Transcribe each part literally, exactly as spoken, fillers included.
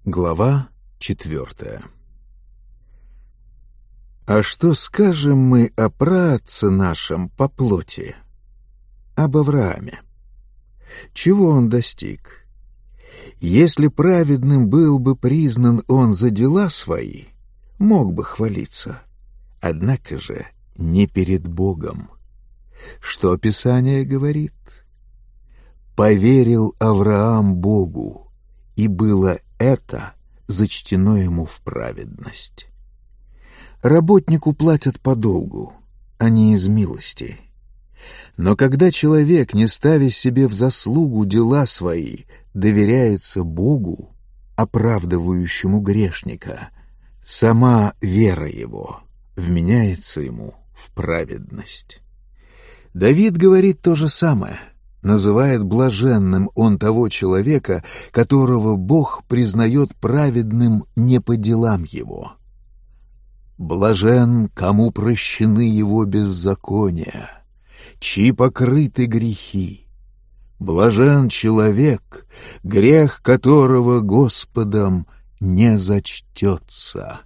Глава четвертая. А что скажем мы о праотце нашем по плоти, об Аврааме? Чего он достиг? Если праведным был бы признан он за дела свои, мог бы хвалиться, однако же не перед Богом. Что Писание говорит? «Поверил Авраам Богу, и было это зачтено ему в праведность». Работнику платят по долгу, а не из милости. Но когда человек, не ставя себе в заслугу дела свои, доверяется Богу, оправдывающему грешника, сама вера его вменяется ему в праведность. Давид говорит то же самое, называет блаженным он того человека, которого Бог признает праведным не по делам его. «Блажен, кому прощены его беззакония, чьи покрыты грехи. Блажен человек, грех которого Господом не зачтется».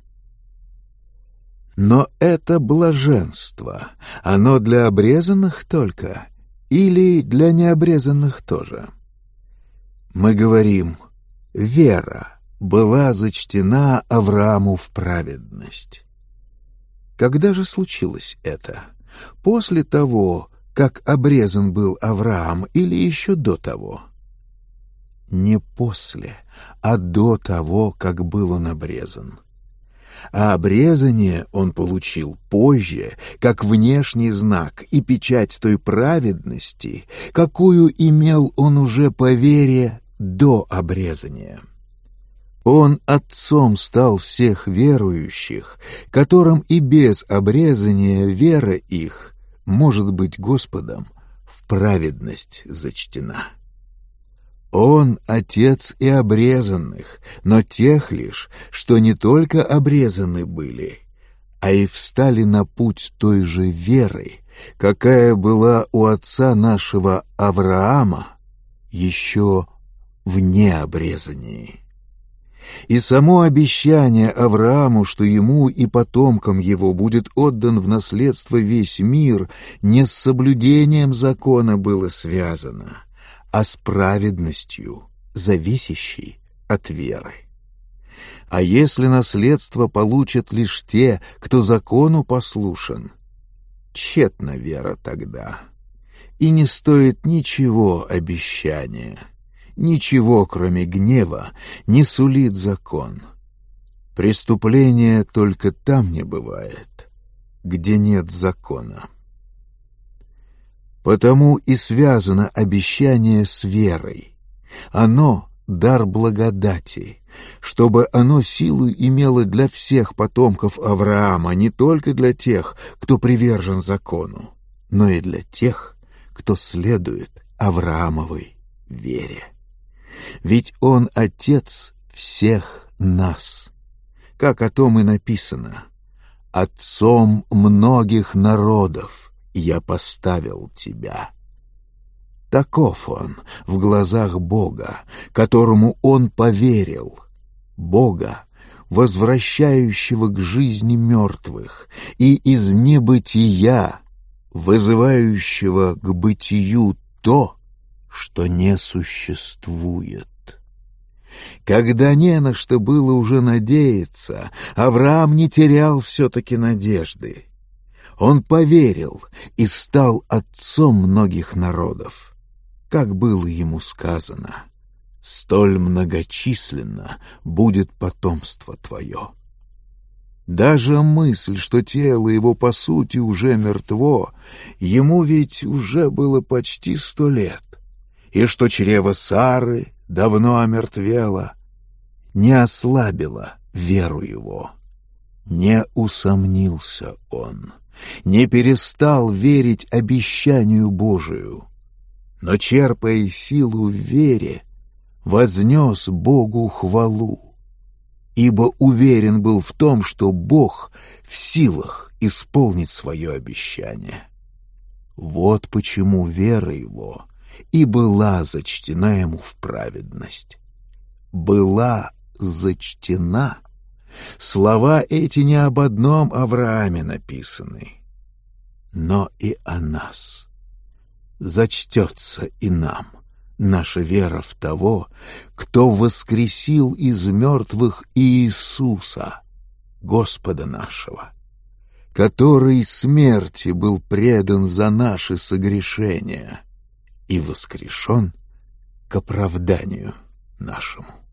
Но это блаженство, оно для обрезанных только или для необрезанных тоже? Мы говорим, вера была зачтена Аврааму в праведность. Когда же случилось это? После того, как обрезан был Авраам, или еще до того? Не после, а до того, как был он обрезан. А обрезание он получил позже, как внешний знак и печать той праведности, какую имел он уже по вере до обрезания. Он отцом стал всех верующих, которым и без обрезания вера их может быть Господом в праведность зачтена. Он отец и обрезанных, но тех лишь, что не только обрезаны были, а и встали на путь той же веры, какая была у отца нашего Авраама еще в необрезании. И само обещание Аврааму, что ему и потомкам его будет отдан в наследство весь мир, не с соблюдением закона было связано, а с праведностью, зависящей от веры. А если наследство получат лишь те, кто закону послушен, тщетна вера тогда, и не стоит ничего обещания. Ничего, кроме гнева, не сулит закон. Преступление только там не бывает, где нет закона. Потому и связано обещание с верой. Оно — дар благодати, чтобы оно силу имело для всех потомков Авраама, не только для тех, кто привержен закону, но и для тех, кто следует Авраамовой вере. Ведь он отец всех нас, как о том и написано: «Отцом многих народов я поставил тебя». Таков он в глазах Бога, которому он поверил, Бога, возвращающего к жизни мертвых и из небытия, вызывающего к бытию то, что не существует. Когда не на что было уже надеяться, Авраам не терял все-таки надежды. Он поверил и стал отцом многих народов, как было ему сказано: «Столь многочисленно будет потомство твое». Даже мысль, что тело его по сути уже мертво, ему ведь уже было почти сто лет, и что чрево Сары давно омертвело, не ослабило веру его. Не усомнился он, не перестал верить обещанию Божию, но, черпая силу в вере, вознес Богу хвалу, ибо уверен был в том, что Бог в силах исполнить свое обещание. Вот почему вера его и была зачтена ему в праведность. Была зачтена. Слова эти не об одном Аврааме написаны, но и о нас. Зачтется и нам наша вера в того, кто воскресил из мертвых Иисуса, Господа нашего, который смерти был предан за наши согрешения и воскрешен к оправданию нашему.